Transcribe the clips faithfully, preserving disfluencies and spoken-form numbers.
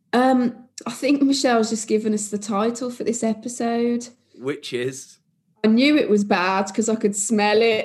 Um, I think Michelle's just given us the title for this episode. Which is? I knew it was bad because I could smell it.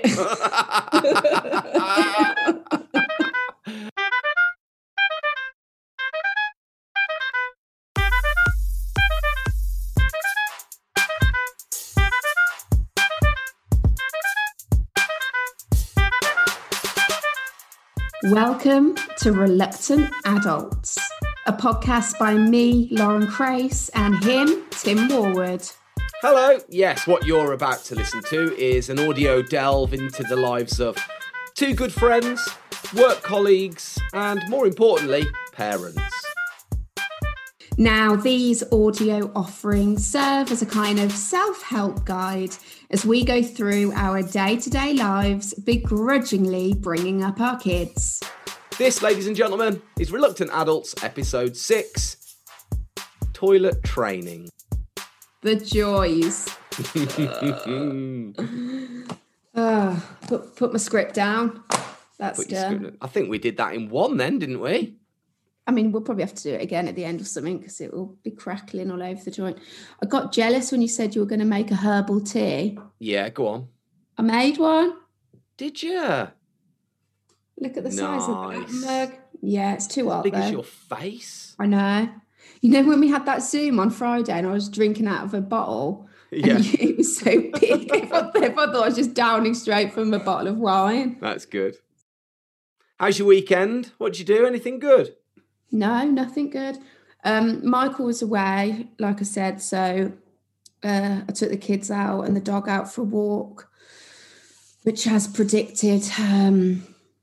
Welcome to Reluctant Adults, a podcast by me, Lauren Crace, and him, Tim Warwood. Hello. Yes, what you're about to listen to is an audio delve into the lives of two good friends, work colleagues, and more importantly, parents. Now, these audio offerings serve as a kind of self-help guide as we go through our day-to-day lives, begrudgingly bringing up our kids. This, ladies and gentlemen, is Reluctant Adults, Episode six, Toilet Training. The joys. uh, uh, put, put my script down. That's Put done. script- I think we did that in one then, didn't we? I mean, we'll probably have to do it again at the end or something because it will be crackling all over the joint. I got jealous when you said you were going to make a herbal tea. Yeah, go on. I made one. Did you? Look at the size of Nice. that mug. Yeah, it's too hot Big though. as your face. I know. You know when we had that Zoom on Friday and I was drinking out of a bottle Yeah, and it was so big. Everyone everyone thought I was just downing straight from a bottle of wine. that's good. How's your weekend? What did you do? Anything good? No, nothing good. Um, Michael was away, like I said, so uh, I took the kids out and the dog out for a walk, which, as predicted, um,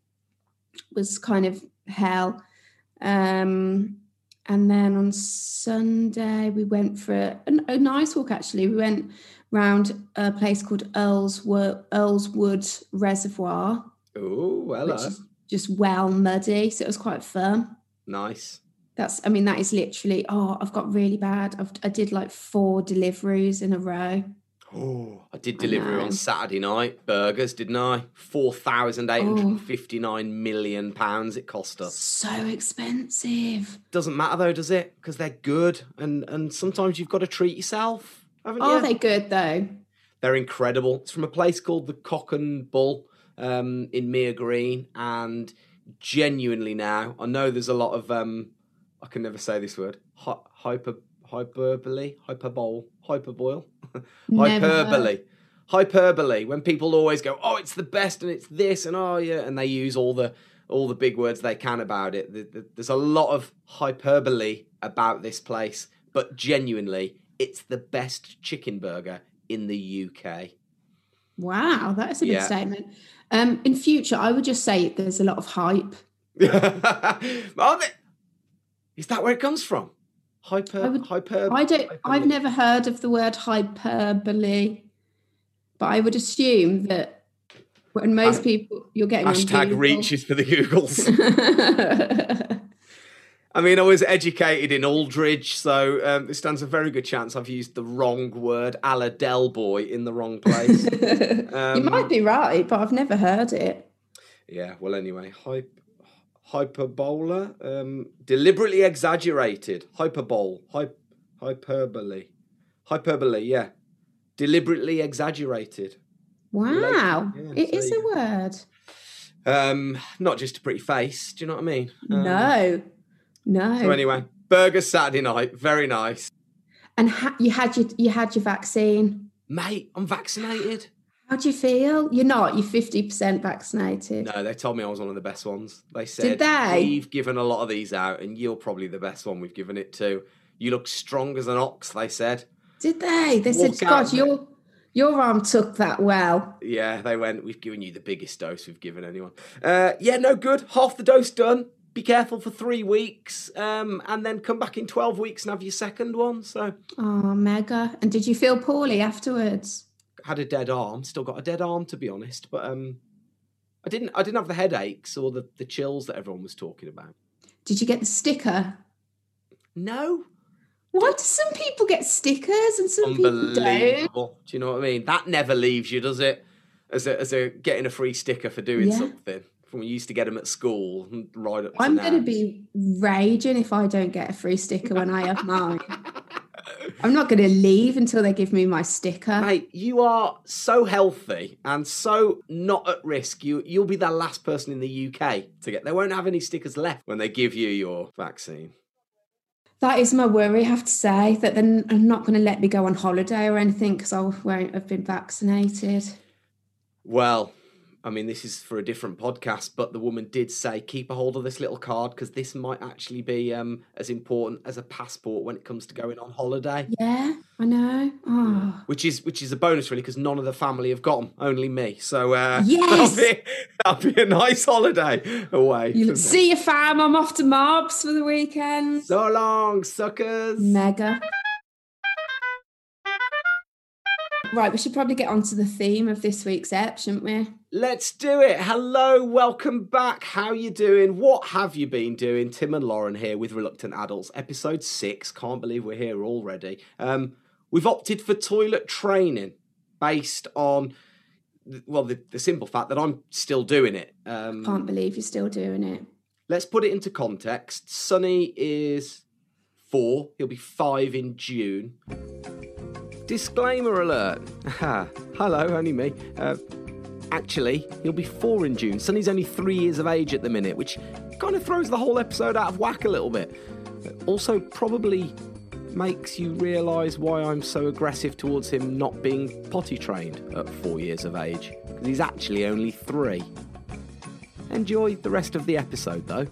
was kind of hell. Um, and then on Sunday, we went for a, a nice walk, actually. We went round a place called Earlswood, Earlswood Reservoir, Oh, hello. which is just well muddy, so it was quite fun. Nice. That's, I mean, that is literally, oh, I've got really bad. I've, I did like four deliveries in a row. Oh, I did I delivery know. on Saturday night. Burgers, didn't I? four thousand eight hundred fifty-nine million pounds it cost us. So expensive. Doesn't matter though, does it? Because they're good. And and sometimes you've got to treat yourself, haven't Are you? they good though? They're incredible. It's from a place called the Cock and Bull um, in Mere Green. And genuinely now, I know there's a lot of, um, I can never say this word, Hy- hyper, hyperbole, hyperbole, hyperboil, Never hyperbole. heard. Hyperbole, when people always go, oh, it's the best and it's this and oh yeah, and they use all the all the big words they can about it. The- the- There's a lot of hyperbole about this place, but genuinely, it's the best chicken burger in the U K. Wow, that is a big Yeah. statement. Um, in future, I would just say there's a lot of hype. Are they- Is that where it comes from? Hyper, I would- hyper. I don't. I've hyperbole. never heard of the word hyperbole, but I would assume that when most Hashtag- people you're getting on Hashtag Google- reaches for the Googles. I mean, I was educated in Aldridge, so um, there stands a very good chance I've used the wrong word, a la Del Boy, in the wrong place. you Um, might be right, but I've never heard it. Yeah, well, anyway, hype, hyperbola, um, deliberately exaggerated, hyperbole, hype, hyperbole, hyperbole, yeah, deliberately exaggerated. Wow, Yeah, it so is you a word. Um, not just a pretty face, do you know what I mean? Um, No, no. So anyway, burger Saturday night, very nice. And ha- you had your you had your vaccine. Mate, I'm vaccinated. How do you feel? You're not. You're fifty percent vaccinated. No, they told me I was one of the best ones. They said, Did they? we've given a lot of these out and you're probably the best one we've given it to. You look strong as an ox, they said. Did they? They Walk said, out God, your your arm took that well. Yeah, they went, we've given you the biggest dose we've given anyone. Uh, yeah, no good. Half the dose done. Be careful for three weeks um, and then come back in twelve weeks and have your second one. So Oh, mega. And did you feel poorly afterwards? had a dead arm, still got a dead arm to be honest. But um, I didn't I didn't have the headaches or the, the chills that everyone was talking about. Did you get the sticker? No. Why do some people get stickers and some people don't? Unbelievable. Do you know what I mean? That never leaves you, does it? As a, as a getting a free sticker for doing Yeah. something. from when you used to get them at school right up to I'm now. going to be raging if I don't get a free sticker when I have mine. I'm not going to leave until they give me my sticker. Mate, you are so healthy and so not at risk. You, you'll be the last person in the U K to get. They won't have any stickers left when they give you your vaccine. That is my worry, I have to say, that they're not going to let me go on holiday or anything because I won't have been vaccinated. Well, I mean, this is for a different podcast, but the woman did say, keep a hold of this little card because this might actually be um, as important as a passport when it comes to going on holiday. Yeah, I know. Oh. Which is which is a bonus, really, because none of the family have got them, only me. So uh, yes! that'll, be, that'll be a nice holiday away. You see you, fam. I'm off to Marbs for the weekend. So long, suckers. Mega. Right, we should probably get on to the theme of this week's ep, shouldn't we? Let's do it. Hello, welcome back. How you doing? What have you been doing? Tim and Lauren here with Reluctant Adults, episode six. Can't believe we're here already. Um, we've opted for toilet training based on, well, the, the simple fact that I'm still doing it. Um, Can't believe you're still doing it. Let's put it into context. Sonny is four. He'll be five in June. Disclaimer alert. Hello, only me. Uh, actually, he'll be four in June. Sonny's only three years of age at the minute, which kind of throws the whole episode out of whack a little bit. Also, probably makes you realise why I'm so aggressive towards him not being potty trained at four years of age. Because he's actually only three. Enjoy the rest of the episode, though.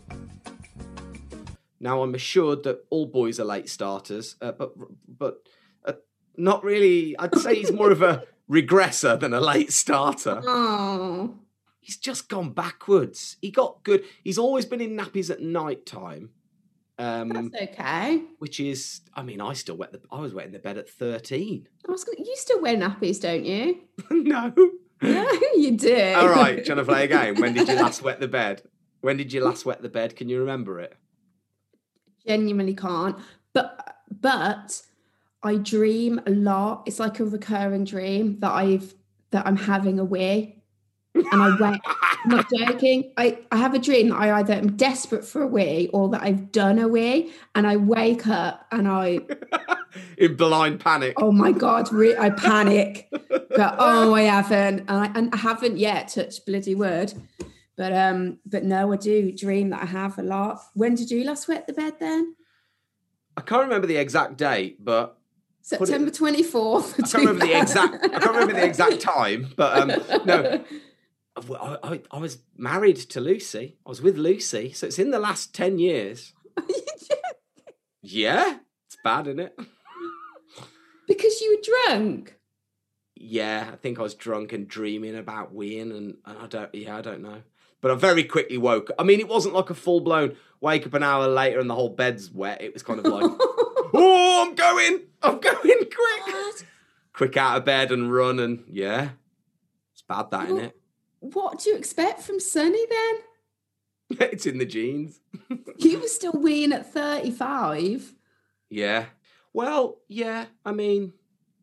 Now, I'm assured that all boys are late starters, uh, but but... Not really. I'd say he's more of a regressor than a late starter. Oh. He's just gone backwards. He got good. He's always been in nappies at night time. Um, That's okay. Which is, I mean, I still wet the. I was wetting the bed at thirteen. I was. You still wear nappies, don't you? No. No, you do. All right, trying to play a game. When did you last wet the bed? When did you last wet the bed? Can you remember it? Genuinely can't. But but. I dream a lot. It's like a recurring dream that I've that I'm having a wee, and I wait. I'm not joking. I, I have a dream that I either am desperate for a wee or that I've done a wee, and I wake up and I in blind panic. Oh my god! Re- I panic. But oh, I haven't, and I, and I haven't yet touched bloody wood. But um, but no, I do dream that I have a lot. When did you last wet the bed then? I can't remember the exact date, but. September twenty-fourth. I can't remember the exact. I can't remember the exact time, but um, no, I, I, I was married to Lucy. I was with Lucy, so it's in the last ten years. Are you joking? Yeah, it's bad, isn't it? Because you were drunk. Yeah, I think I was drunk and dreaming about weeing, and, and I don't. Yeah, I don't know. But I very quickly woke. I mean, it wasn't like a full blown wake up an hour later and the whole bed's wet. It was kind of like. Oh, I'm going! I'm going quick! What? Quick out of bed and run, and yeah. It's bad, that, What, isn't it? What do you expect from Sonny then? It's in the genes. You were still weeing at thirty-five. Yeah. Well, yeah, I mean,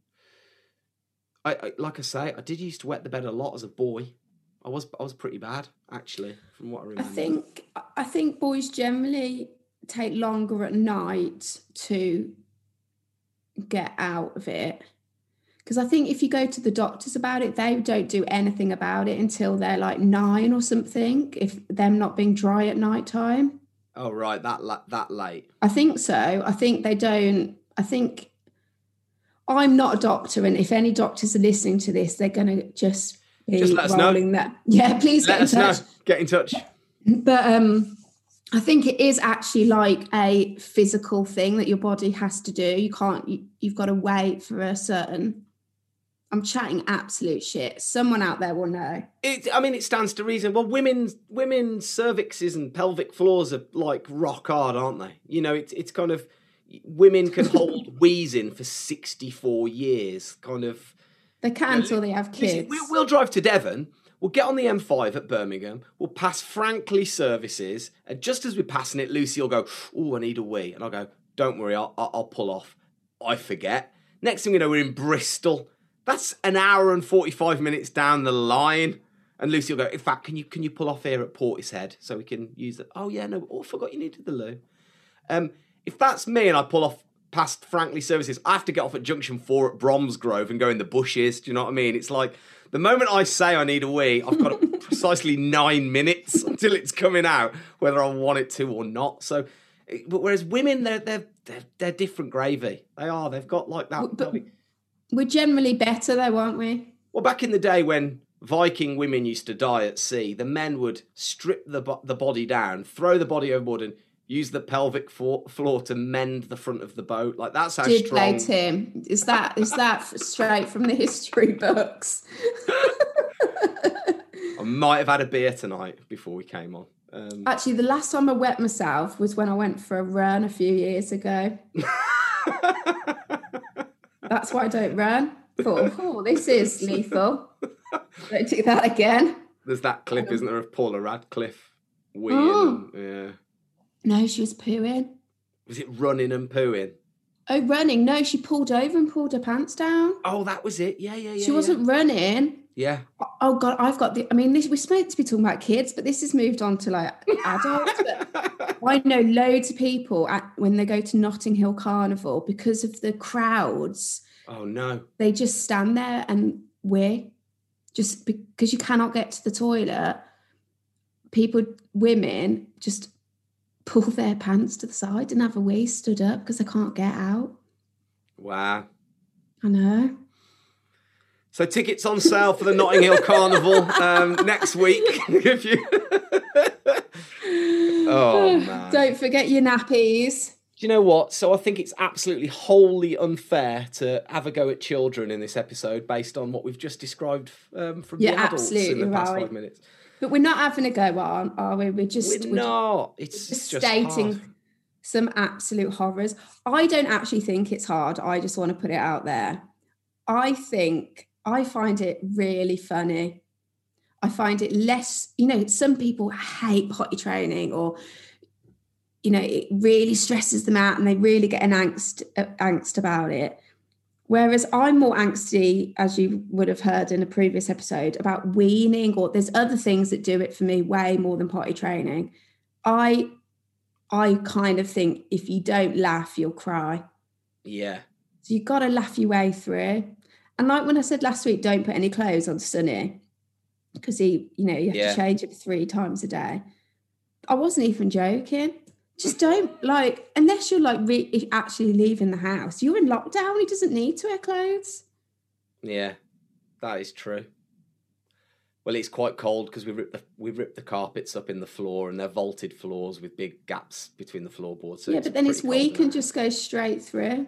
I, I like I say, I did used to wet the bed a lot as a boy. I was I was pretty bad, actually, from what I remember. I think I think boys generally take longer at night to get out of it, because I think if you go to the doctors about it, they don't do anything about it until they're like nine or something, if them not being dry at night time. Oh right, that la- that late. I think so. I think they don't. I think I'm not a doctor, and if any doctors are listening to this, they're going to just be just let us rolling know. that. Yeah, please let get us in touch. Know. Get in touch. But um I think it is actually like a physical thing that your body has to do. You can't, you, you've got to wait for a certain, I'm chatting absolute shit. Someone out there will know. It, I mean, it stands to reason. Well, women's women's cervixes and pelvic floors are like rock hard, aren't they? You know, it's it's kind of, women can hold wheezing for sixty-four years, kind of. They can you know, until they have kids. We'll, we'll drive to Devon. We'll get on the M five at Birmingham. We'll pass Frankley Services. And just as we're passing it, Lucy will go, oh, I need a wee. And I'll go, don't worry, I'll, I'll pull off. I forget. Next thing we know, we're in Bristol. That's an hour and forty-five minutes down the line. And Lucy will go, in fact, can you can you pull off here at Portishead so we can use it? Oh, yeah, no, oh, I forgot you needed the loo. Um, if that's me and I pull off past Frankley Services, I have to get off at Junction four at Bromsgrove and go in the bushes. Do you know what I mean? It's like the moment I say I need a wee, I've got precisely nine minutes until it's coming out, whether I want it to or not. So, but whereas women, they're they're they're, they're different gravy. They are. They've got like that. But we're generally better though, aren't we? Well, back in the day when Viking women used to die at sea, the men would strip the bo- the body down, throw the body overboard, and use the pelvic for- floor to mend the front of the boat. Like that's how Did strong. they, Tim? Is that is that straight from the history books? I might have had a beer tonight before we came on. Um, Actually, the last time I wet myself was when I went for a run a few years ago. That's why I don't run. Thought, oh, this is lethal. Don't do that again. There's that clip, um, isn't there, of Paula Radcliffe weeing? Oh. And, yeah. No, she was pooing. Was it running and pooing? Oh, running. No, she pulled over and pulled her pants down. Oh, that was it. Yeah, yeah, yeah. She wasn't yeah. running. Yeah. Oh, God, I've got the... I mean, this, we're supposed to be talking about kids, but this has moved on to, like, adults. But I know loads of people, at, when they go to Notting Hill Carnival, because of the crowds... Oh, no. They just stand there and wee. Just because you cannot get to the toilet, people, women, just pull their pants to the side and have a wee stood up because they can't get out. Wow. I know. So tickets on sale for the Notting Hill Carnival um, next week. If you... oh, man. Don't forget your nappies. Do you know what? So I think it's absolutely wholly unfair to have a go at children in this episode based on what we've just described um, from You're the adults in the past right. five minutes. But we're not having a go on, are we? We're just... We're, we're not. It's just, just stating hard. some absolute horrors. I don't actually think it's hard. I just want to put it out there. I think... I find it really funny. I find it less, you know, some people hate potty training or, you know, it really stresses them out and they really get an angst, uh, angst about it. Whereas I'm more angsty, as you would have heard in a previous episode, about weaning, or there's other things that do it for me way more than potty training. I, I kind of think if you don't laugh, you'll cry. Yeah. So you've got to laugh your way through. And like when I said last week, don't put any clothes on Sonny because he, you know, you have Yeah. to change it three times a day. I wasn't even joking. Just don't, like, unless you're like re- actually leaving the house, you're in lockdown. He doesn't need to wear clothes. Yeah, that is true. Well, it's quite cold because we ripped the we ripped the carpets up in the floor and they're vaulted floors with big gaps between the floorboards. So yeah, it's but then it's pretty weak cold and just go straight through.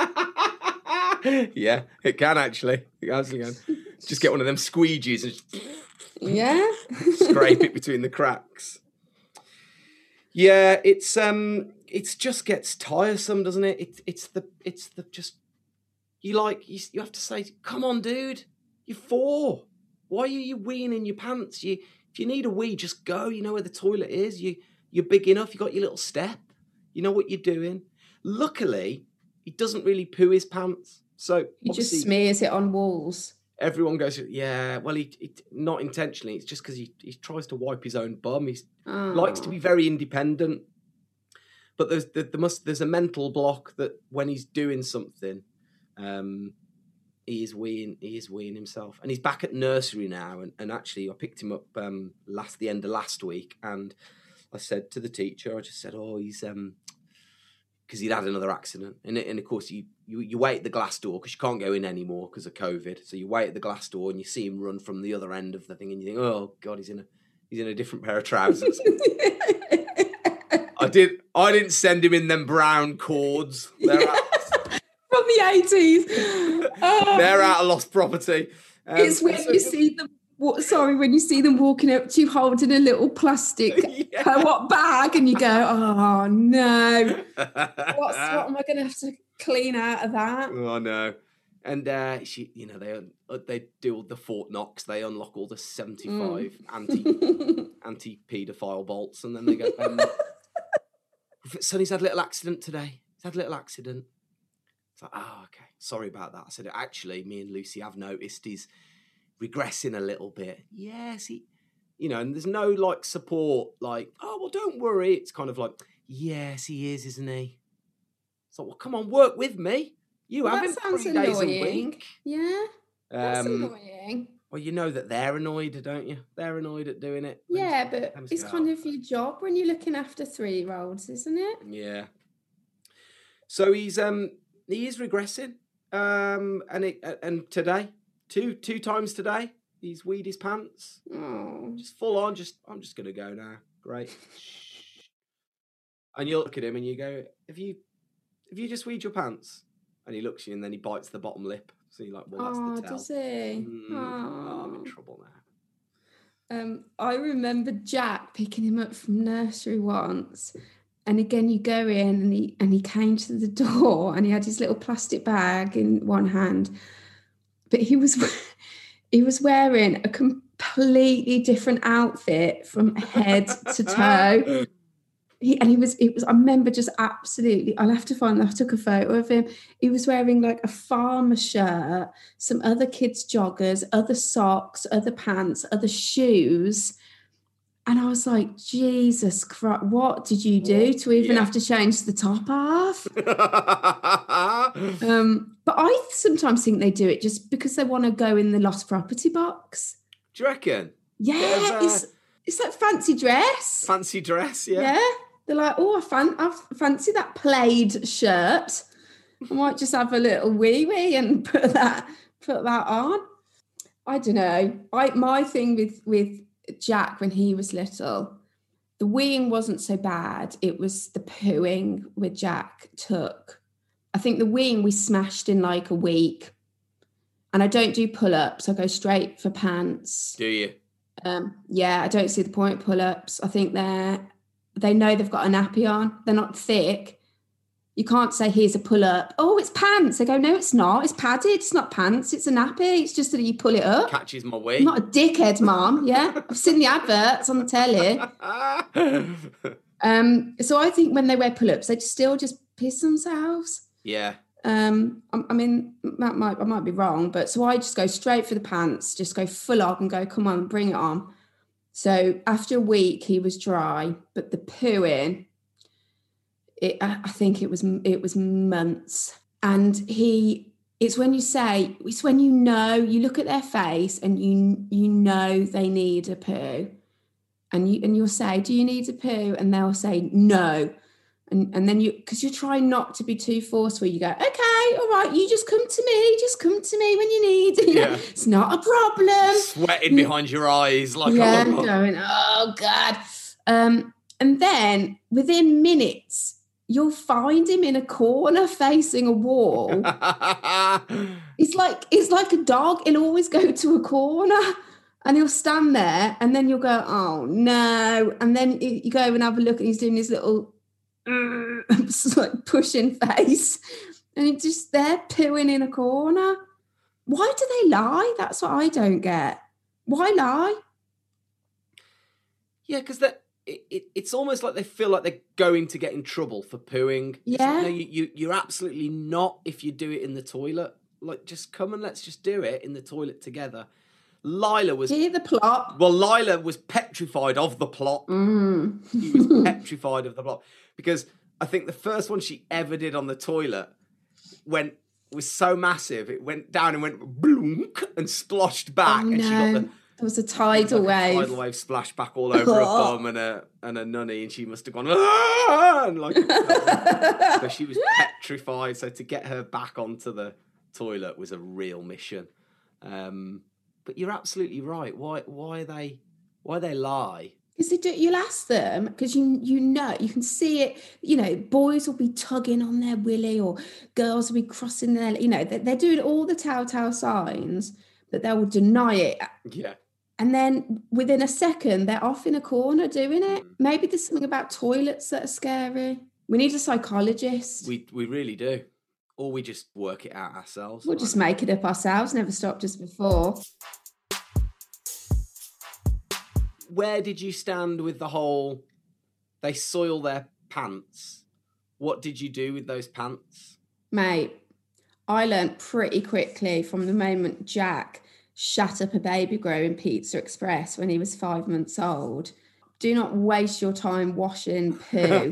Yeah, it can actually. It actually can. Just get one of them squeegees and just Yeah. scrape it between the cracks. Yeah, it's um, it's just gets tiresome, doesn't it? It's it's the it's the just you like you you have to say, come on, dude, you're four. Why are you weeing in your pants? You if you need a wee, just go. You know where the toilet is. You you're big enough. You got your little step. You know what you're doing. Luckily, he doesn't really poo his pants. So He just smears it on walls. everyone goes, yeah, well, he, he not intentionally. It's just because he, he tries to wipe his own bum. He Oh. likes to be very independent. But there's there, there must there's a mental block that when he's doing something, um, he is weeing he is weeing himself. And he's back at nursery now. And, and actually, I picked him up um, last the end of last week, and I said to the teacher, I just said, oh, he's um. because he'd had another accident. And, and of course, you, you, you wait at the glass door because you can't go in anymore because of COVID. So you wait at the glass door and you see him run from the other end of the thing and you think, oh, God, he's in a he's in a different pair of trousers. I, did, I didn't send him in them brown cords. They're, Yeah. out, From the eighties. Oh. they're out of lost property. Um, It's when so- you see them, what, sorry, when you see them walking up to you holding a little plastic Yeah. co-op bag and you go, oh, no. What's, what am I going to have to clean out of that? Oh no! And uh, she, you know, they un- they do all the Fort Knox. They unlock all the seventy-five Mm. anti anti paedophile bolts, and then they go. Um, Sonny's had a little accident today. He's had a little accident. It's like, oh, okay. Sorry about that. I said, actually, me and Lucy have noticed he's regressing a little bit. Yes, he, you know, and there's no like support, like, oh, well, don't worry. It's kind of like, yes, he is, isn't he? It's like, well, come on, work with me. You Well, have that him sounds three days a annoying. week. Yeah, that's Um, annoying. Well, you know that they're annoyed, don't you? They're annoyed at doing it. Yeah, but Them it's go, kind "Oh." of your job when you're looking after three-year-olds, isn't it? Yeah. So he's um he is regressing. Um and it and today, two two times today, he's weed his pants. Oh, Just full on, just I'm just gonna go now. Great. And you look at him and you go, Have you have you just weed your pants? And he looks at you and then he bites the bottom lip. So you're like, well, that's oh, the tell. does he? Mm, oh, I'm in Oh. trouble now. Um, I remember Jack picking him up from nursery once, and again you go in and he and he came to the door and he had his little plastic bag in one hand, but he was he was wearing a completely different outfit from head to toe. He and he was it was I remember just absolutely I'll have to find I took a photo of him. He was wearing like a farmer shirt, some other kids' joggers, other socks, other pants, other shoes. And I was like, Jesus Christ, what did you do to even Yeah. have to change the top half? um, but I sometimes think they do it just because they want to go in the lost property box. Do you reckon? Yeah, uh, it's it's like fancy dress. Fancy dress, yeah. Yeah. They're like, oh, I, fan- I fancy that plaid shirt. I might just have a little wee wee and put that put that on. I don't know. I my thing with with Jack when he was little, the weeing wasn't so bad. It was the pooing with Jack took. I think the weeing we smashed in like a week. And I don't do pull-ups. I go straight for pants. Do you? Um, yeah, I don't see the point of pull-ups. I think they're they know they've got a nappy on. They're not thick. You can't say, here's a pull-up. Oh, it's pants. They go, no, it's not. It's padded. It's not pants. It's a nappy. It's just that you pull it up. Catches my way. I'm not a dickhead, Mum. Yeah, I've seen the adverts on the telly. um, so I think when they wear pull-ups, they still just piss themselves. Yeah. Um, I, I mean, that might I might be wrong, but so I just go straight for the pants, just go full on and go, come on, bring it on. So after a week, he was dry, but the pooing, it, I I think it was it was months. And he, it's when you say, it's when you know, you look at their face and you you know they need a poo, and you and you'll say, do you need a poo? And they'll say no. And and then you, because you're trying not to be too forceful, you go, okay, all right, you just come to me, just come to me when you need. You know, Yeah. it's not a problem. Sweating behind your eyes, like Yeah, oh. going, oh God. Um, and then within minutes, you'll find him in a corner facing a wall. It's like it's like a dog. He'll always go to a corner and he'll stand there, and then you'll go, oh no. And then you you go and have a look, and he's doing his little like pushing face, and he's just there pooing in a corner. Why do they lie? That's what I don't get. Why lie? Yeah, because that it, it, it's almost like they feel like they're going to get in trouble for pooing. It's Yeah. like, no, you, you you're absolutely not if you do it in the toilet. Like, just come and let's just do it in the toilet together. Lila was Hear the plot. well, Lila was petrified of the plot. Mm. She was petrified of the plot because I think the first one she ever did on the toilet went was so massive it went down and went bloonk and splashed back, Oh, and she got no. the There was a tidal like a wave. tidal wave splashed back all over her bum and a and a nunny, and she must have gone "Ah!" and like so she was petrified. So to get her back onto the toilet was a real mission. Um, but you're absolutely right. Why why they why they lie? Because they do, you'll ask them, because you you know, you can see it, you know, boys will be tugging on their willy or girls will be crossing their, you know, they're, they're doing all the telltale signs, but they will deny it. Yeah. And then within a second, they're off in a corner doing it. Mm. Maybe there's something about toilets that are scary. We need a psychologist. We we really do. Or we just work it out ourselves. We'll just make it up ourselves, never stopped us before. Where did you stand with the whole they soil their pants? What did you do with those pants? Mate, I learnt pretty quickly from the moment Jack shat up a baby grow in Pizza Express when he was five months old. Do not waste your time washing poo.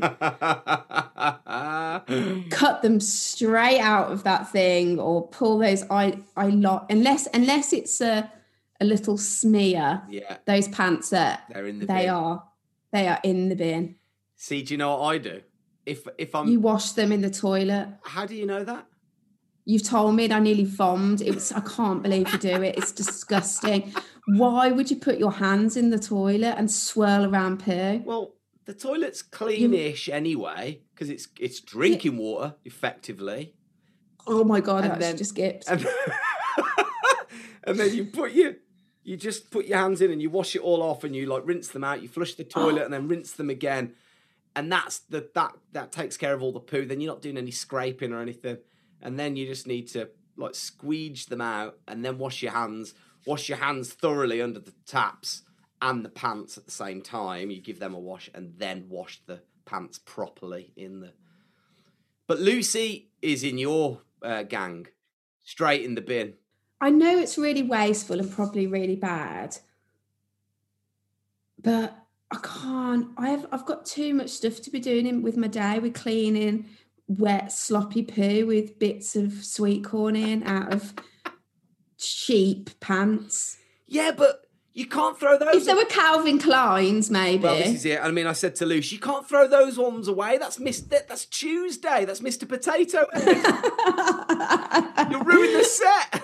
Cut them straight out of that thing, or pull those I I lot unless unless it's a a little smear. Yeah, those pants are they're in the they bin. are they are in the bin. See, do you know what I do? If if I'm You wash them in the toilet. How do you know that? You've told me, and I nearly vomited. It was I can't believe you do it. It's disgusting. Why would you put your hands in the toilet and swirl around poo? Well, the toilet's cleanish anyway because it's it's drinking yeah. water effectively. Oh my god, and that's just skipped. And, and then you put your you just put your hands in and you wash it all off and you like rinse them out. You flush the toilet and then rinse them again, and that's the that that takes care of all the poo. Then you're not doing any scraping or anything, and then you just need to like squeege them out and then wash your hands. Wash your hands thoroughly under the taps and the pants at the same time. You give them a wash and then wash the pants properly in the... But Lucy is in your uh, gang, straight in the bin. I know it's really wasteful and probably really bad, but I can't. I've I've got too much stuff to be doing with my day. We're cleaning wet, sloppy poo with bits of sweet corn in out of... cheap pants. Yeah, but you can't throw those. If there were Calvin Kleins, maybe. Well, this is it. I mean, I said to Luce, you can't throw those ones away. That's Mister That's Tuesday. That's Mister Potato Head. You'll ruin the set.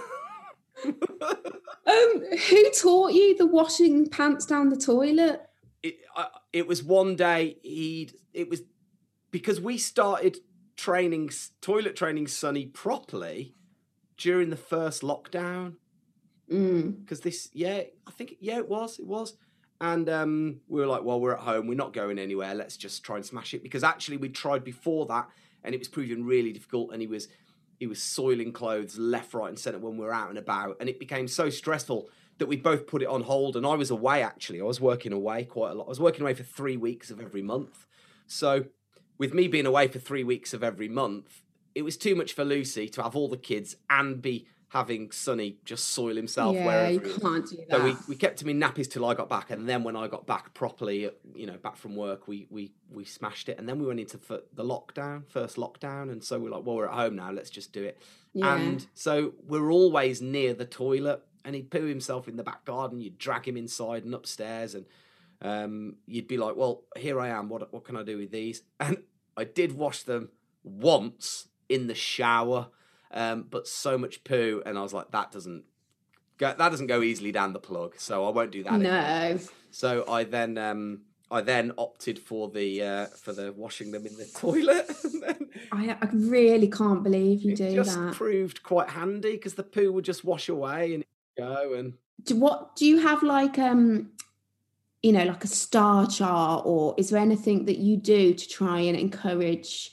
um, who taught you the washing pants down the toilet? It, uh, it was one day. He'd. It was because we started training toilet training Sonny properly during the first lockdown. Because mm. this, yeah, I think, yeah, it was, it was. And um, we were like, well, we're at home, we're not going anywhere, let's just try and smash it. Because actually we tried before that and it was proving really difficult, and he was he was soiling clothes left, right and centre when we were out and about. And it became so stressful that we both put it on hold. And I was away, actually. I was working away quite a lot. I was working away for three weeks of every month. So with me being away for three weeks of every month, it was too much for Lucy to have all the kids and be having Sonny just soil himself yeah, wherever. Yeah, you can't do that. So we, we kept him in nappies till I got back, and then when I got back properly, you know, back from work, we we we smashed it, and then we went into the lockdown, first lockdown, and so we're like, well, we're at home now, let's just do it. Yeah. And so we're always near the toilet, and he'd poo himself in the back garden. You'd drag him inside and upstairs, and um, you'd be like, well, here I am. What what can I do with these? And I did wash them once in the shower, um, but so much poo, and I was like, that doesn't go, that doesn't go easily down the plug, so I won't do that. No. Anymore. So I then um, I then opted for the uh, for the washing them in the toilet. And then I, I really can't believe you do that. It just proved quite handy because the poo would just wash away and go. And do what do you have like um you know like a star chart, or is there anything that you do to try and encourage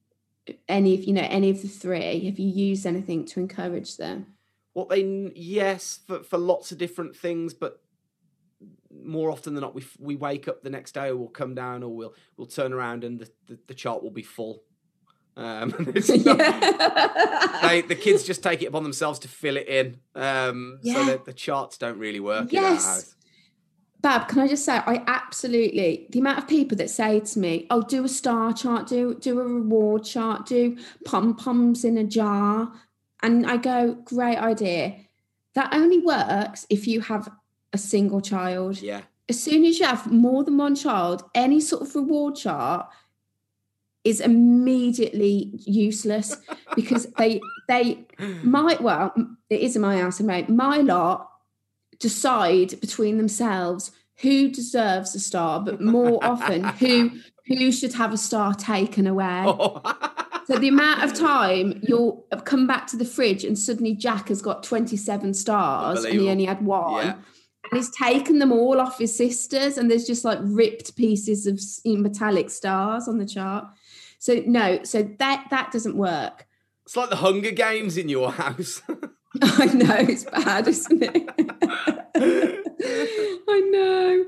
any of you know any of the three? Have you used anything to encourage them? Well, they yes for for lots of different things, but more often than not, we we wake up the next day, or we'll come down, or we'll we'll turn around and the, the, the chart will be full. Um, it's not, they, the kids just take it upon themselves to fill it in, um, yeah. so that the charts don't really work yes. in our house. Bab, can I just say, I absolutely, the amount of people that say to me, oh, do a star chart, do do a reward chart, do pom-poms in a jar. And I go, great idea. That only works if you have a single child. Yeah. As soon as you have more than one child, any sort of reward chart is immediately useless because they, they might, well, it is in my house, and my lot decide between themselves who deserves a star, but more often who who should have a star taken away. Oh. So the amount of time you'll come back to the fridge and suddenly Jack has got twenty-seven stars and he only had one. Yeah. And he's taken them all off his sisters, and there's just like ripped pieces of metallic stars on the chart. So no, so that that doesn't work. It's like the Hunger Games in your house. I know, it's bad, isn't it? I know.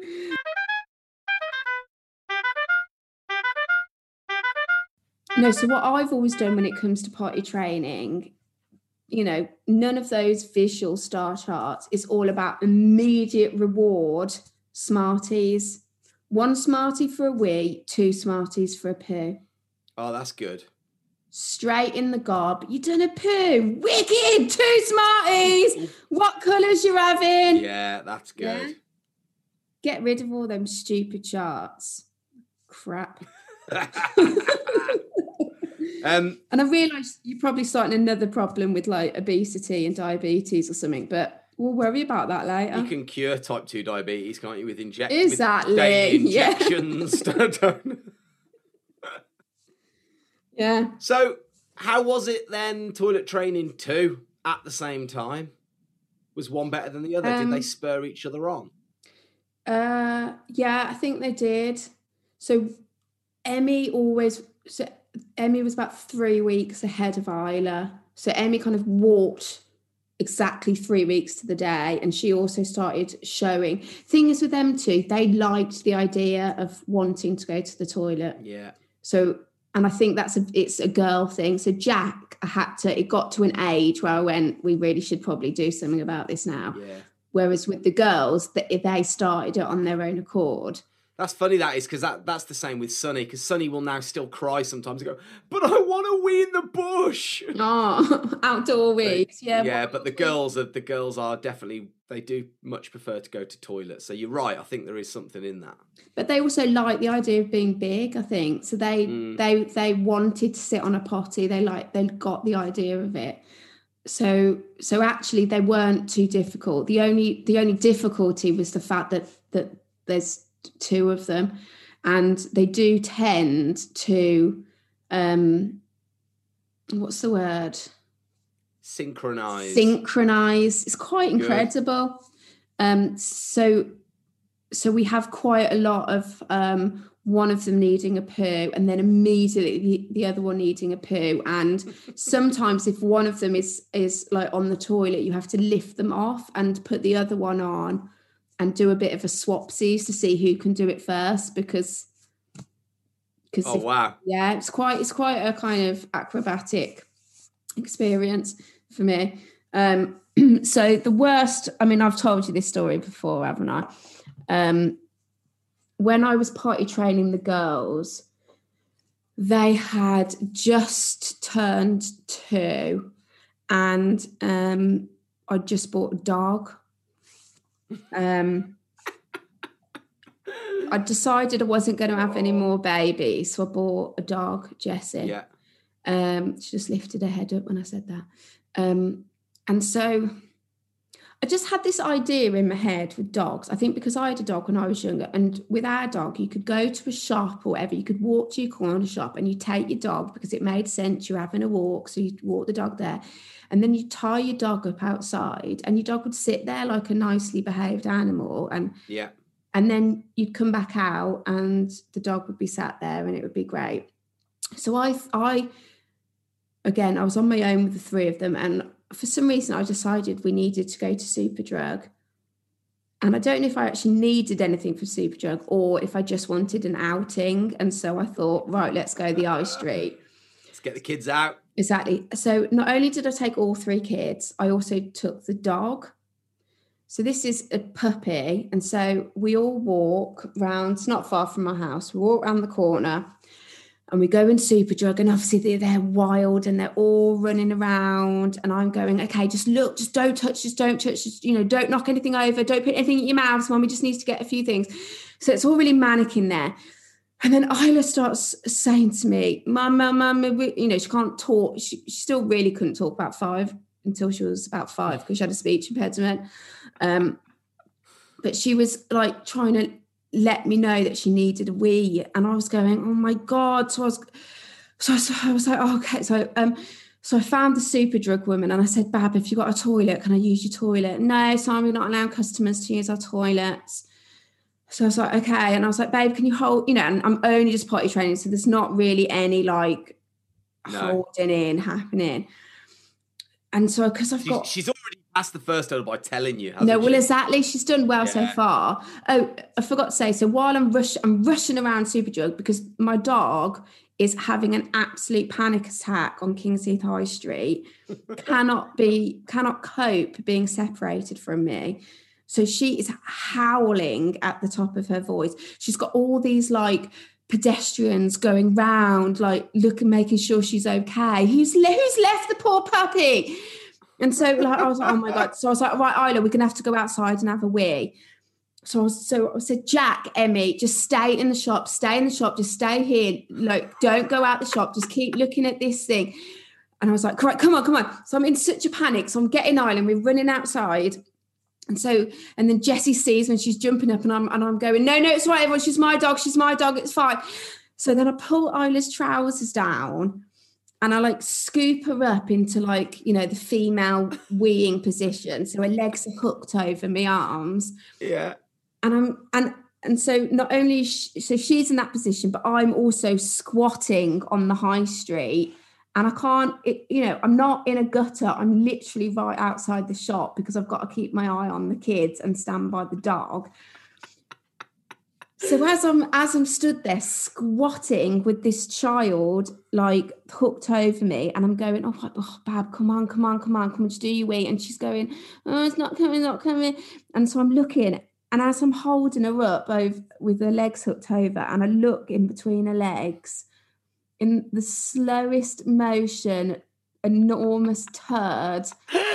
No, so what I've always done when it comes to potty training you know, none of those visual star charts. It's all about immediate reward Smarties. One Smartie for a wee, two Smarties for a poo. Oh, that's good. Straight in the gob. You done a poo. Wicked. Two Smarties. What colours you having? Yeah, that's good. Yeah? Get rid of all them stupid charts. Crap. um, and I realise you're probably starting another problem with like obesity and diabetes or something, but we'll worry about that later. You can cure type two diabetes, can't you, with, inject- exactly. with daily injections? Yeah. Yeah. So how was it then, toilet training two at the same time? Was one better than the other? Um, did they spur each other on? Uh, yeah, I think they did. So Emmy always, so Emmy was about three weeks ahead of Isla. So Emmy kind of walked exactly three weeks to the day, and she also started showing. Thing is with them two, they liked the idea of wanting to go to the toilet. Yeah. So, and I think that's a, it's a girl thing. So Jack, I had to, it got to an age where I went, we really should probably do something about this now. Yeah. Whereas with the girls, that they started it on their own accord. That's funny, that is, because that, that's the same with Sonny, because Sonny will now still cry sometimes and go, but I want to wee in the bush. Oh, outdoor wees. Yeah, yeah, but the girls are the girls are definitely, they do much prefer to go to toilets. So you're right, I think there is something in that. But they also like the idea of being big, I think. So they mm. they they wanted to sit on a potty. They like they got the idea of it. So so actually they weren't too difficult. The only the only difficulty was the fact that that there's two of them, and they do tend to um what's the word synchronize synchronize it's quite incredible. Good. um so so we have quite a lot of um one of them needing a poo and then immediately the, the other one needing a poo, and sometimes if one of them is is like on the toilet, you have to lift them off and put the other one on and do a bit of a swapsies to see who can do it first, because because oh wow yeah it's quite it's quite a kind of acrobatic experience for me. Um so the worst, I mean, I've told you this story before, haven't I? Um when I was potty training the girls, they had just turned two, and um I just bought a dog. Um, I decided I wasn't going to have any more babies, so I bought a dog, Jessie. Yeah. Um, she just lifted her head up when I said that. Um, and so I just had this idea in my head with dogs. I think because I had a dog when I was younger, and with our dog, you could go to a shop or whatever, you could walk to your corner shop and you take your dog because it made sense. You're having a walk, so you walk the dog there. And then you tie your dog up outside, and your dog would sit there like a nicely behaved animal. And yeah, and then you'd come back out, and the dog would be sat there, and it would be great. So I, I, again, I was on my own with the three of them, and for some reason, I decided we needed to go to Superdrug. And I don't know if I actually needed anything from Superdrug or if I just wanted an outing. And so I thought, right, let's go the high street. Let's get the kids out. Exactly. So not only did I take all three kids, I also took the dog. So this is a puppy. And so we all walk round, it's not far from my house. We walk around the corner and we go in Superdrug, and obviously they're, they're wild and they're all running around. And I'm going, okay, just look, just don't touch, just don't touch, just, you know, don't knock anything over, don't put anything in your mouth. Mommy just needs to get a few things. So it's all really manic in there. And then Isla starts saying to me, Mum, Mum, Mum, you know, she can't talk. She, she still really couldn't talk about five until she was about five because she had a speech impediment. Um, but she was like trying to let me know that she needed a wee. And I was going, oh my God. So I was, so I was, I was like, oh, okay. So, um, so I found the Superdrug woman and I said, Bab, if you've got a toilet, can I use your toilet? No, Simon, we're not allowing customers to use our toilets. So I was like, okay. And I was like, babe, can you hold, you know, and I'm only just potty training. So there's not really any like no. holding in happening. And so, because I've she's, got. She's already passed the first hurdle by telling you. No, well, she? exactly. She's done well yeah. so far. Oh, I forgot to say, so while I'm, rush, I'm rushing around Superdrug because my dog is having an absolute panic attack on King's Heath High Street, cannot be, cannot cope being separated from me. So she is howling at the top of her voice. She's got all these like pedestrians going round, like looking, making sure she's okay. Who's, who's left the poor puppy? And so like, I was like, oh my God. So I was like, right, Isla, we're going to have to go outside and have a wee. So I, was, so I said, Jack, Emmy, just stay in the shop, stay in the shop, just stay here. Like, don't go out the shop, just keep looking at this thing. And I was like, right, come on, come on. So I'm in such a panic. So I'm getting Isla and we're running outside. And so, and then Jessie sees when she's jumping up and I'm, and I'm going, no, no, it's all right, everyone. She's my dog. She's my dog. It's fine. So then I pull Isla's trousers down and I like scoop her up into like, you know, the female weeing position. So her legs are hooked over my arms. Yeah. And I'm and and so not only she, so she's in that position, but I'm also squatting on the high street, and I can't. It, you know, I'm not in a gutter. I'm literally right outside the shop because I've got to keep my eye on the kids and stand by the dog. So as I'm as I'm stood there squatting with this child like hooked over me, and I'm going, oh, oh Bab, come on, come on, come on, come on, just do your wee. And she's going, oh, it's not coming, not coming. And so I'm looking. And as I'm holding her up over, with her legs hooked over, and I look in between her legs, in the slowest motion, enormous turd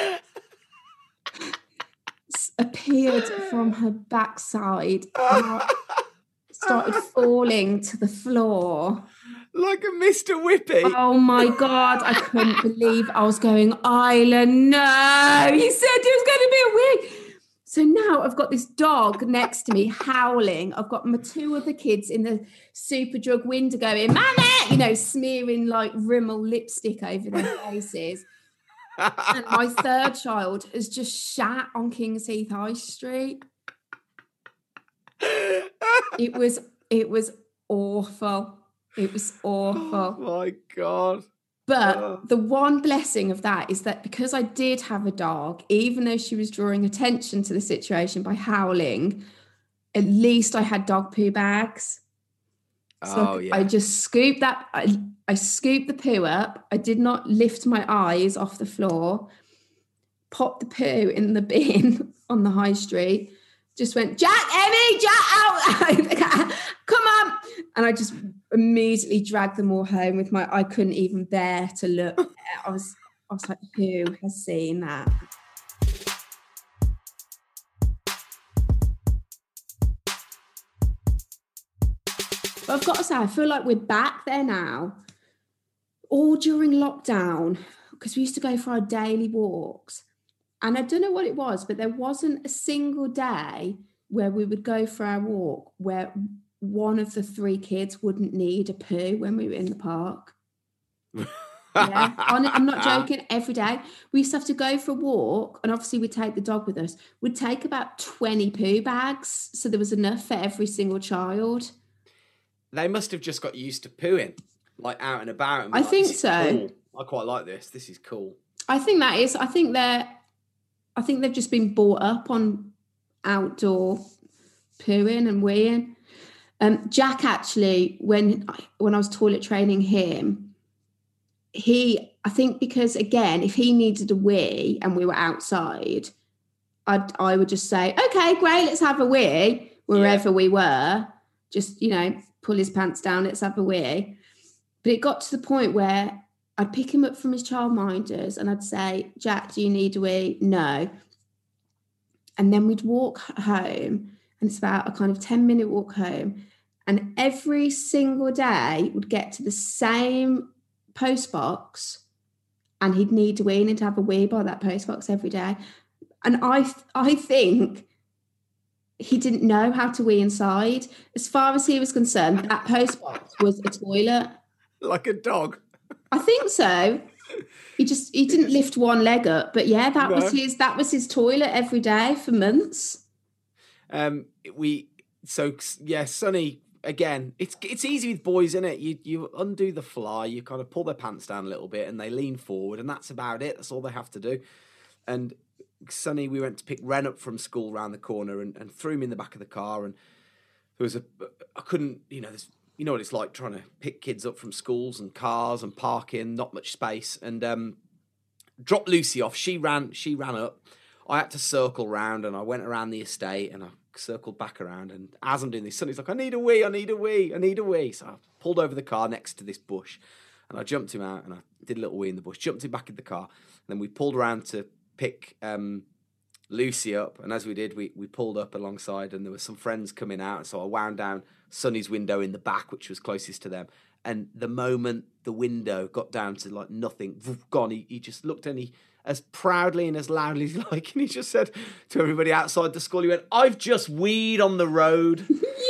appeared from her backside and started falling to the floor. Like a Mister Whippy. Oh my God, I couldn't believe I was going, Isla, no, he said it was going to be a wig. So now I've got this dog next to me howling. I've got my two other kids in the Superdrug window going, Mammy, you know, smearing like Rimmel lipstick over their faces. And my third child has just shat on King's Heath High Street. It was, it was awful. It was awful. Oh my God. But oh. the one blessing of that is that because I did have a dog, even though she was drawing attention to the situation by howling, at least I had dog poo bags. So oh, yeah. I just scooped that, I, I scooped the poo up. I did not lift my eyes off the floor, popped the poo in the bin on the high street, just went, Jack, Emmy, Jack, out, come on. And I just immediately dragged them all home with my, I couldn't even bear to look. I was, I was like, who has seen that? But I've got to say, I feel like we're back there now. All during lockdown, because we used to go for our daily walks. And I don't know what it was, but there wasn't a single day where we would go for our walk where one of the three kids wouldn't need a poo when we were in the park. Yeah, I'm not joking. Every day we used to have to go for a walk, and obviously we'd take the dog with us. We'd take about twenty poo bags, so there was enough for every single child. They must have just got used to pooing, like out and about. And I like, think this is so. Cool. I quite like this. This is cool. I think that is. I think they're. I think they've just been brought up on outdoor pooing and weeing. Um, Jack actually, when when I was toilet training him, he, I think because, again, if he needed a wee and we were outside, I'd, I would just say, okay, great, let's have a wee, wherever yeah. we were. Just, you know, pull his pants down, let's have a wee. But it got to the point where I'd pick him up from his childminders and I'd say, Jack, do you need a wee? No. And then we'd walk home, and it's about a kind of ten minute walk home. And every single day would get to the same post box and he'd need a wee and he'd have a wee by that post box every day. And I, I think he didn't know how to wee inside. As far as he was concerned, that post box was a toilet. Like a dog. I think so. He just, he didn't lift one leg up, but yeah, that no. was his, that was his toilet every day for months. Um, we, so yeah, Sonny, again, it's it's easy with boys, isn't it? You you undo the fly, you kind of pull their pants down a little bit and they lean forward, and that's about it. That's all they have to do. And Sonny, we went to pick Ren up from school round the corner and, and threw him in the back of the car, and there was a, I couldn't, you know, there's you know what it's like trying to pick kids up from schools and cars and parking, not much space. And um, dropped Lucy off. She ran. She ran up. I had to circle round, and I went around the estate, and I circled back around. And as I'm doing this, Sonny's like, "I need a wee. I need a wee. I need a wee." So I pulled over the car next to this bush, and I jumped him out, and I did a little wee in the bush. Jumped him back in the car, and then we pulled around to pick um, Lucy up. And as we did, we we pulled up alongside, and there were some friends coming out. So I wound down Sonny's window in the back, which was closest to them. And the moment the window got down to like nothing, gone, he, he just looked and he, as proudly and as loudly as like, and he just said to everybody outside the school, he went, "I've just weed on the road."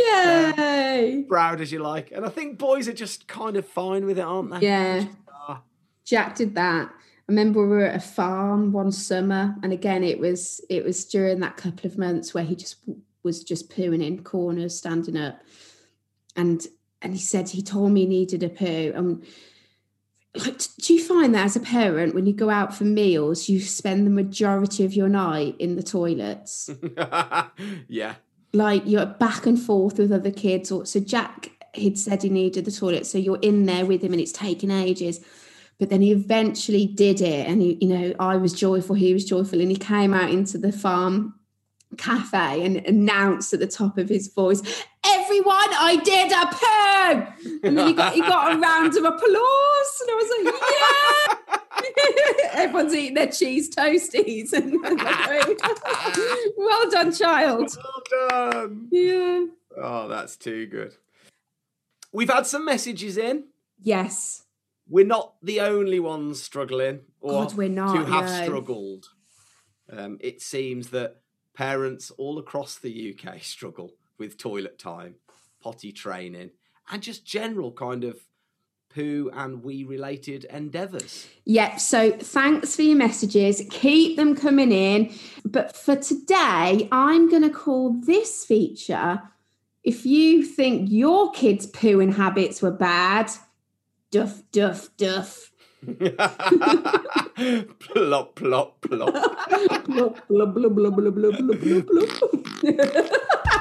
Yay! Uh, proud as you like. And I think boys are just kind of fine with it, aren't they? Yeah. Jack did that. I remember we were at a farm one summer, and again, it was it was during that couple of months where he just was just pooing in corners, standing up. And and he said he told me he needed a poo. And like, do you find that as a parent, when you go out for meals, you spend the majority of your night in the toilets? Yeah. Like you're back and forth with other kids. Or so Jack, he'd said he needed the toilet, so you're in there with him, and it's taken ages. But then he eventually did it, and he, you know, I was joyful, he was joyful, and he came out into the farm cafe and announced at the top of his voice, "Everyone, I did a poo!" And then he got he got a round of applause, and I was like, "Yeah!" Everyone's eating their cheese toasties, and going, "Well done, child." Well done. Yeah. Oh, that's too good. We've had some messages in. Yes. We're not the only ones struggling, or God, we're not, to have no. struggled. Um, it seems that parents all across the U K struggle with toilet time, potty training, and just general kind of poo and wee related endeavours. Yep, so thanks for your messages. Keep them coming in. But for today, I'm going to call this feature, if you think your kids' pooing habits were bad, duff, duff, duff. Plop, plop, plop. Plop, plop, plop, plop, plop, plop, plop, plop.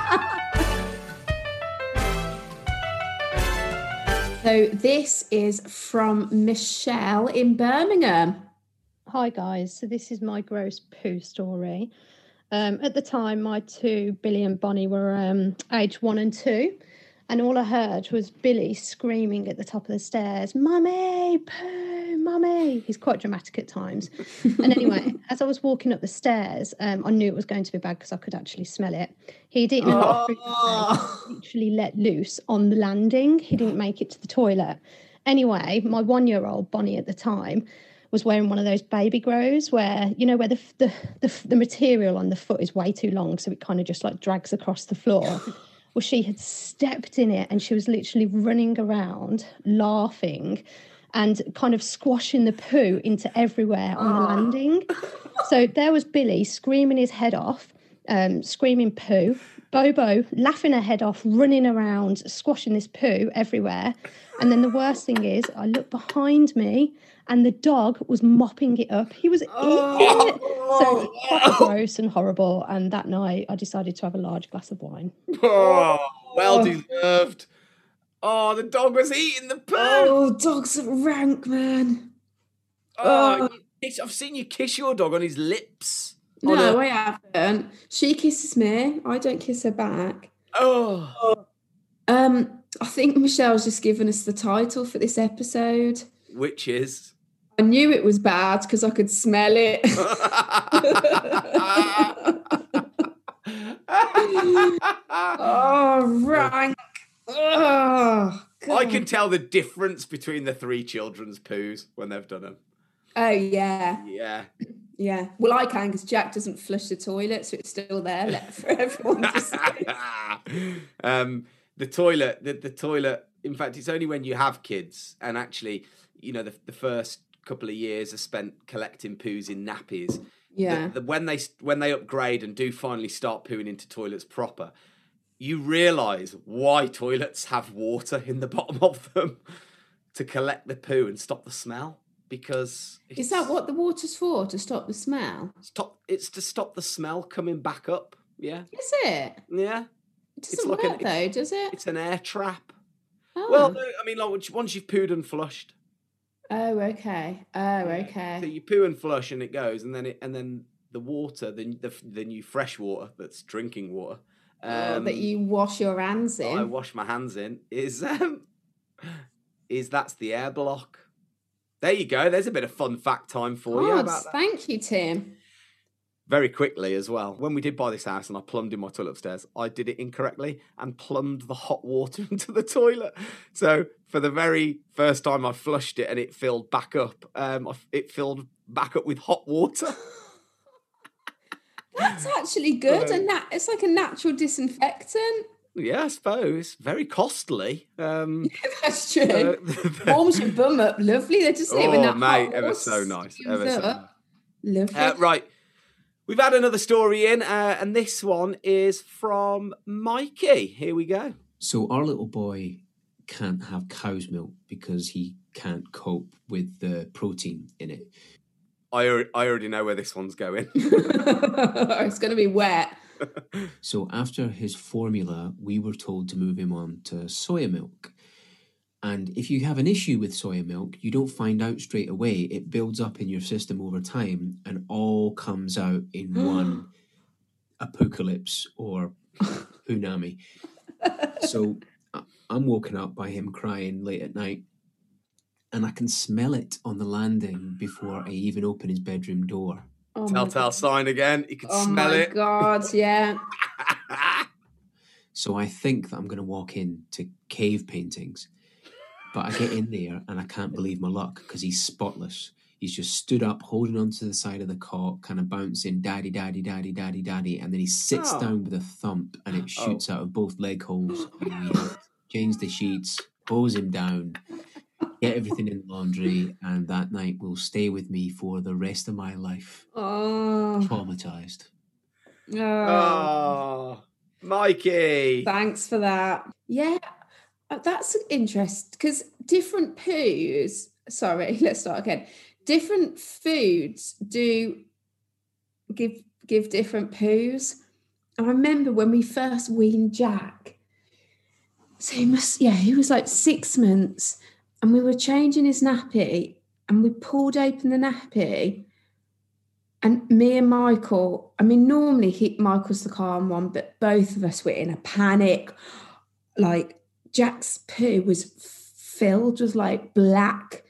So this is from Michelle in Birmingham. Hi guys, so this is my gross poo story. Um, at the time, my two, Billy and Bonnie, were um, age one and two. And all I heard was Billy screaming at the top of the stairs, "Mummy, poo, mummy." He's quite dramatic at times. And anyway, as I was walking up the stairs, um, I knew it was going to be bad because I could actually smell it. He'd eaten a lot of fruit and literally let loose on the landing. He didn't make it to the toilet. Anyway, my one-year-old, Bonnie at the time, was wearing one of those baby grows where, you know, where the, the, the, the material on the foot is way too long, so it kind of just like drags across the floor. Well, she had stepped in it and she was literally running around, laughing and kind of squashing the poo into everywhere on the landing. So there was Billy screaming his head off, um, screaming poo. Bobo laughing her head off, running around, squashing this poo everywhere. And then the worst thing is, I looked behind me and the dog was mopping it up. He was Oh. eating it. So proper gross and horrible. And that night, I decided to have a large glass of wine. Oh, well deserved. Oh, the dog was eating the poo. Oh, dogs are rank, man. Oh, you kiss- I've seen you kiss your dog on his lips. No, On a- I haven't. She kisses me. I don't kiss her back. Oh. Um, I think Michelle's just given us the title for this episode. Which is? I knew it was bad because I could smell it. Oh, rank. Oh, God. I can tell the difference between the three children's poos when they've done them. Oh, yeah. Yeah. Yeah. Well, I can because Jack doesn't flush the toilet, so it's still there left for everyone to see. um, the toilet, the, the toilet, in fact, it's only when you have kids and actually, you know, the, the first couple of years are spent collecting poos in nappies. Yeah. The, the, when they when they upgrade and do finally start pooing into toilets proper, you realise why toilets have water in the bottom of them to collect the poo and stop the smell. Because it's, Is that what the water's for? To stop the smell? stop? It's to stop the smell coming back up. Yeah. Is it? Yeah. It It's doesn't like work an- though, does it? It's an air trap. Oh. Well, no, I mean, like once- once you've pooed and flushed. Oh, okay. Oh, okay. So you poo and flush, and it goes, and then it, and then the water, the the, the new fresh water that's drinking water, Oh, um, that you wash your hands in. I wash my hands in is um, is that's the air block. There you go. There's a bit of fun fact time for you. How God, about that? thank you, Tim. Very quickly as well. When we did buy this house and I plumbed in my toilet upstairs, I did it incorrectly and plumbed the hot water into the toilet. So for the very first time I flushed it and it filled back up, um, it filled back up with hot water. That's actually good. So- and that it's like a natural disinfectant. Yeah, I suppose. Very costly. Um, That's true. uh, Warms your bum up. Lovely. They just leave it in oh, that mate, hot ever water, so nice. steams Ever so up. nice. Lovely. Uh, right. We've had another story in, uh, and this one is from Mikey. Here we go. So our little boy can't have cow's milk because he can't cope with the protein in it. I, al- I already know where this one's going. It's going to be wet. So after his formula, we were told to move him on to soya milk. And if you have an issue with soya milk, you don't find out straight away. It builds up in your system over time and all comes out in one apocalypse or punami. So I- I'm woken up by him crying late at night, and I can smell it on the landing before I even open his bedroom door. Oh my Telltale God. sign again. You can Oh smell my it. God, yeah. So I think that I'm going to walk into cave paintings. But I get in there and I can't believe my luck because he's spotless. He's just stood up, holding onto the side of the cot, kind of bouncing, daddy, daddy, daddy, daddy, daddy. And then he sits Oh. down with a thump and it shoots out of both leg holes. And we change the sheets, hose him down, get everything in the laundry. And that night will stay with me for the rest of my life. Oh. Traumatized. Oh. Oh, Mikey. Thanks for that. Yeah, uh, that's an interest because different poos, sorry, let's start again. Different foods do give give different poos. I remember when we first weaned Jack. So he must, yeah, he was like six months and we were changing his nappy and we pulled open the nappy. And me and Michael, I mean, normally he, Michael's the calm one, but both of us were in a panic. Like Jack's poo was filled with like black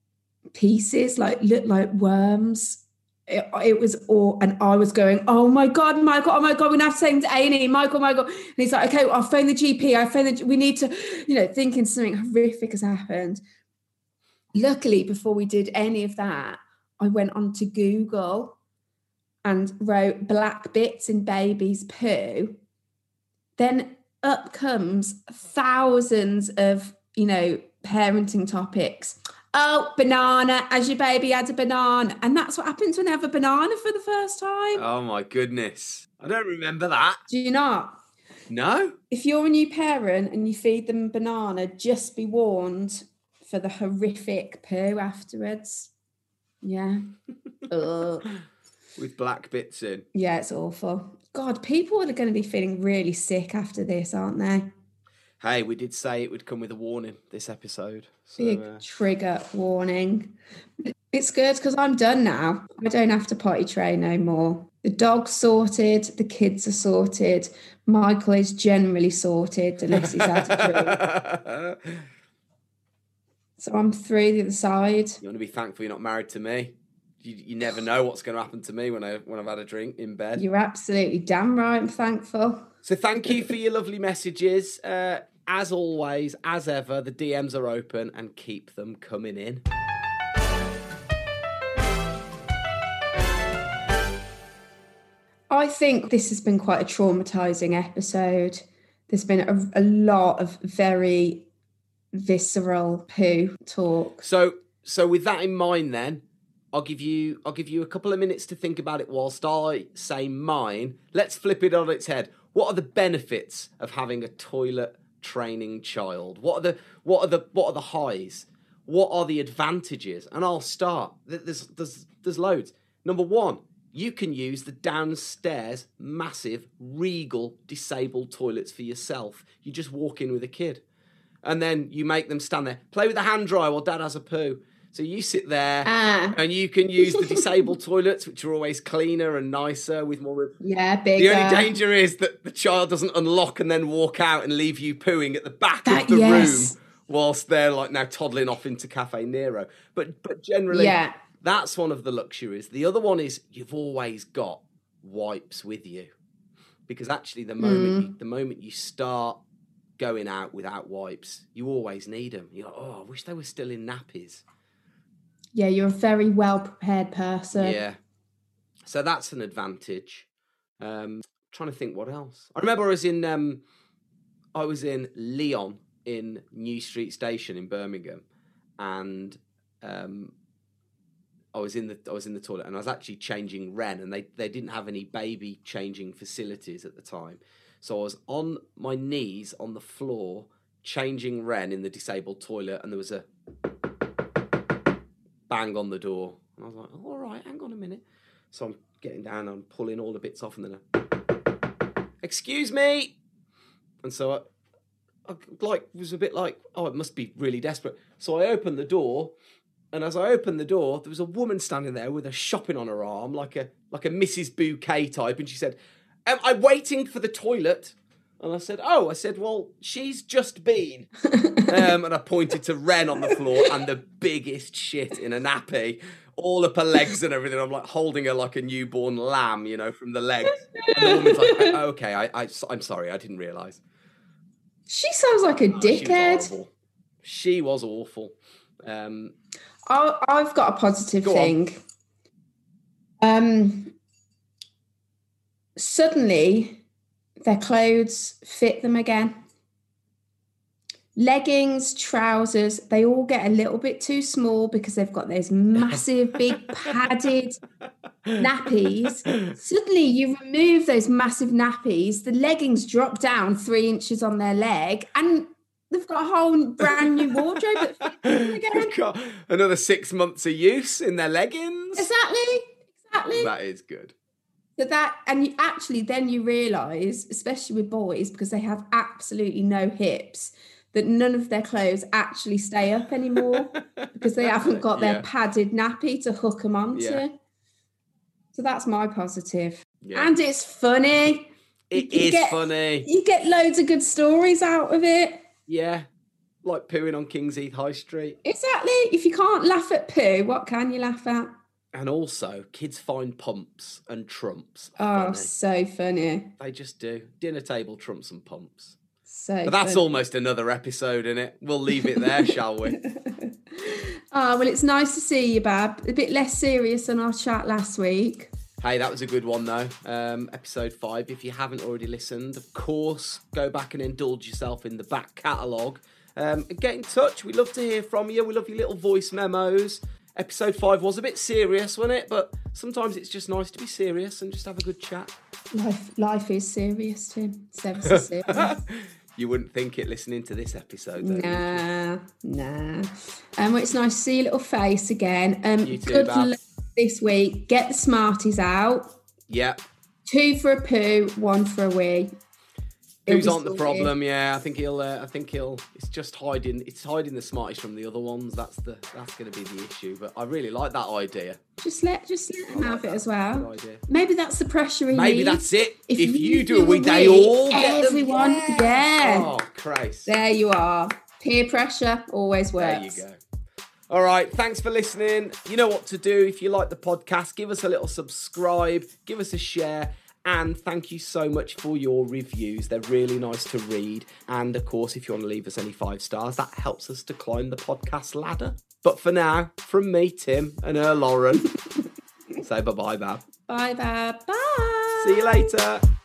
pieces, like looked like worms. It, it was all, and I was going, oh my God, Michael, oh my God, we're going to have to take him to A and E, Michael, Michael. And he's like, okay, well, I'll phone the G P, I phone the, we need to, you know, thinking something horrific has happened. Luckily, before we did any of that, I went onto Google and wrote black bits in baby's poo. Then up comes thousands of, you know, parenting topics. Oh, banana, as your baby had a banana. And that's what happens when they have a banana for the first time. Oh, my goodness. I don't remember that. Do you not? No? If you're a new parent and you feed them a banana, just be warned for the horrific poo afterwards. Yeah. Ugh. With black bits in. Yeah, it's awful. God, people are going to be feeling really sick after this, aren't they? Hey, we did say it would come with a warning this episode. So, Big uh, trigger warning. It's good because I'm done now. I don't have to potty train no more. The dog's sorted. The kids are sorted. Michael is generally sorted unless he's had a drink. So I'm through the other side. You want to be thankful you're not married to me. You, you never know what's going to happen to me when, I, when I've had a drink in bed. You're absolutely damn right. I'm thankful. So thank you for your lovely messages. Uh, as always, as ever, the D Ms are open and keep them coming in. I think this has been quite a traumatizing episode. There's been a, a lot of very visceral poo talk. So, so with that in mind, then I'll give you I'll give you a couple of minutes to think about it whilst I say mine. Let's flip it on its head. What are the benefits of having a toilet training child? What are the what are the what are the highs? What are the advantages? And I'll start. There's there's there's loads. Number one, you can use the downstairs massive Regal disabled toilets for yourself. You just walk in with a kid. and then you make them stand there, play with the hand dryer while Dad has a poo. So you sit there Ah. and you can use the disabled toilets, which are always cleaner and nicer with more. Yeah, bigger. The only danger is that the child doesn't unlock and then walk out and leave you pooing at the back That- of the yes. room whilst they're like now toddling off into Cafe Nero. But but generally, Yeah. that's one of the luxuries. The other one is you've always got wipes with you, because actually the moment you, the moment you start going out without wipes, you always need them. You're like, oh, I wish they were still in nappies. Yeah, you're a very well prepared person. Yeah. So that's an advantage. Um, trying to think what else. I remember I was in um, I was in Leon in New Street Station in Birmingham, and um, I was in the I was in the toilet, and I was actually changing Ren, and they they didn't have any baby changing facilities at the time, so I was on my knees on the floor changing Ren in the disabled toilet, and there was a bang on the door, and I was like, oh, all right, hang on a minute. So I'm getting down, I'm pulling all the bits off, and then I, excuse me, and so I, I like was a bit like, oh, it must be really desperate. So I opened the door, and as I opened the door, there was a woman standing there with a shopping on her arm, like a like a Missus Bouquet type, and she said, am I waiting for the toilet? And I said, oh, I said, well, she's just been. um, and I pointed to Ren on the floor and the biggest shit in a nappy, all up her legs and everything. I'm like holding her like a newborn lamb, you know, from the legs. And the woman's like, oh, okay, I, I, I'm sorry, I didn't realise. She sounds like a Oh, she was dickhead. horrible. She was awful. Um, I, I've got a positive Go thing. Um, suddenly, their clothes fit them again. Leggings, trousers, they all get a little bit too small because they've got those massive, big, padded nappies. Suddenly, you remove those massive nappies, the leggings drop down three inches on their leg, and they've got a whole brand new wardrobe that fits them again. They've got another six months of use in their leggings. Exactly, exactly. That is good. So that, and you actually then you realise, especially with boys, because they have absolutely no hips, that none of their clothes actually stay up anymore because they haven't got their Yeah. padded nappy to hook them onto. Yeah. So that's my positive. Yeah. And it's funny. It You is get- funny. You get loads of good stories out of it. Yeah. Like pooing on Kings Heath High Street. Exactly. If you can't laugh at poo, what can you laugh at? And also, kids find pumps and trumps Oh, funny. so funny. They just do. Dinner table trumps and pumps. So But that's funny. almost another episode, innit? We'll leave it there, shall we? Oh, well, it's nice to see you, Bab. A bit less serious than our chat last week. Hey, that was a good one, though. Um, episode five. If you haven't already listened, of course, go back and indulge yourself in the back catalogue. Um, and get in touch. We love to hear from you. We love your little voice memos. Episode five was a bit serious, wasn't it? But sometimes it's just nice to be serious and just have a good chat. Life, life is serious, Tim. It's ever so serious. You wouldn't think it listening to this episode, though. Nah, nah. Um, well, it's nice to see your little face again. Um, You too, good Bab. luck this week. Get the Smarties out. Yeah. Two for a poo, one for a wee. Who's It'll on be the sorted. problem? Yeah, I think he'll. Uh, I think he'll. It's just hiding. It's hiding the Smarties from the other ones. That's the. That's going to be the issue. But I really like that idea. Just let, just let him I like have it that. as well. Good idea. Maybe that's the pressure he Maybe needs. that's it. If, If you, you do do a a week, they week, all get them. everyone- yeah. Oh, Christ. There you are. Peer pressure always There works. you go. All right. Thanks for listening. You know what to do. If you like the podcast, give us a little subscribe, give us a share. And thank you so much for your reviews. They're really nice to read. And of course, if you want to leave us any five stars, that helps us to climb the podcast ladder. But for now, from me, Tim, and her, Lauren, say bye-bye, Bab. Bye, Bab. Bye. See you later.